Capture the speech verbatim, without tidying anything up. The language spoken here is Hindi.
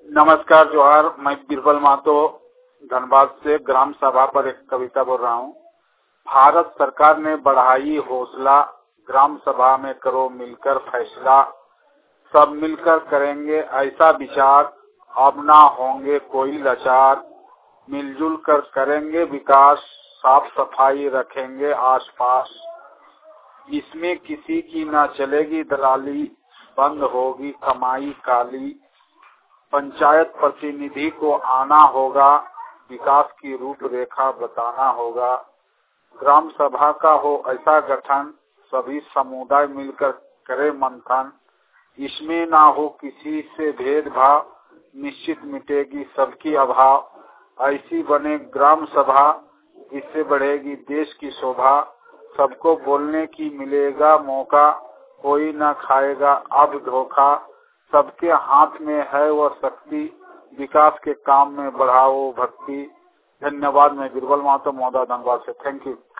नमस्कार, जोहार। मैं बीरबल महतो धनबाद से ग्राम सभा पर एक कविता बोल रहा हूँ। भारत सरकार ने बढ़ाई हौसला, ग्राम सभा में करो मिलकर फैसला। सब मिलकर करेंगे ऐसा विचार, अब ना होंगे कोई लाचार। मिलजुल कर करेंगे विकास, साफ सफाई रखेंगे आसपास। इसमें किसी की ना चलेगी दलाली, बंद होगी कमाई काली। पंचायत प्रतिनिधि को आना होगा, विकास की रूपरेखा बताना होगा। ग्राम सभा का हो ऐसा गठन, सभी समुदाय मिलकर करे मंथन। इसमें ना हो किसी से भेदभाव, निश्चित मिटेगी सबकी अभाव। ऐसी बने ग्राम सभा, इससे बढ़ेगी देश की शोभा। सबको बोलने की मिलेगा मौका, कोई ना खाएगा अब धोखा। सबके हाथ में है वो शक्ति, विकास के काम में बढ़ाओ भक्ति। धन्यवाद। मैं बीरबल महतो मौदा धनबाद से। Thank you.